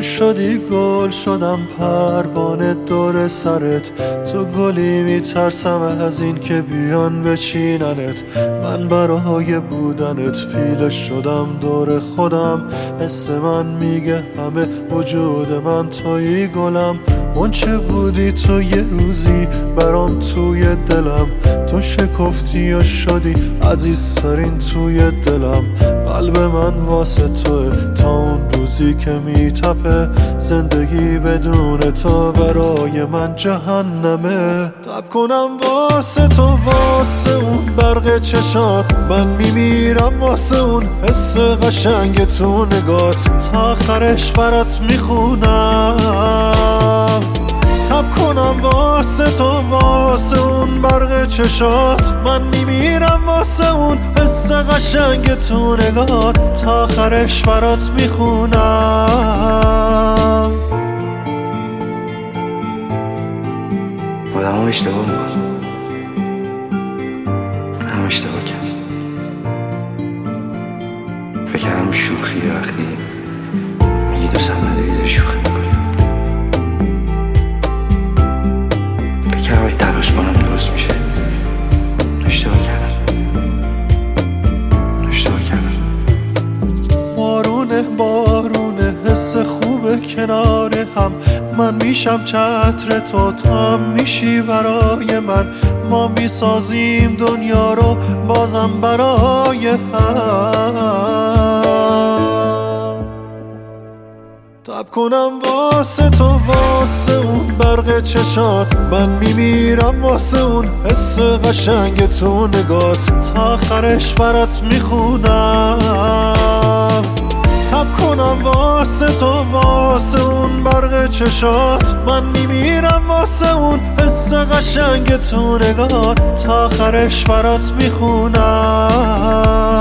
شدی گل شدم پروانه دور سرت، تو گلی میترسم از این که بیان بچیننت. من برای بودنت پیله شدم دور خودم، حس من میگه همه وجود من تویی گلم. اونچه بودی تو یه روزی برام توی دلم، تو شکفتی و شدی عزیزترین توی دلم. قلب من واسه توه تا اون روزی که میتپه، زندگی بدون تو برای من جهنمه. تب کنم واسه تو واسه اون برق چشات، من میمیرم واسه اون حس قشنگ تو نگات، تا آخرش برات میخونم. تب کنم واسه تو واسه اون برق چشات، من میمیرم واسه اون حس قشنگ تو نگات، تا آخرش برات میخونم. آدم ها اشتباه میکن، هم اشتباه کرد. فکر کردم شوخیه وقتی میگی دو صندلی شوخی میکنی. فکر کردم اگه تلاش کنم درست میشه. اشتباه کردم. بارونه حس خوبه کنار هم، من میشم چتر تو، تو هم میشی برای من. ما میسازیم دنیا رو بازم برای هم. تب کنم واسه تو واسه اون برق چشات، من میمیرم واسه اون حس قشنگ تو نگات، تا آخرش برات میخونم. تب کنم واسه تو واسه اون برق چشات، من میمیرم واسه اون حس قشنگ تو نگات، تا آخرش برات میخونم.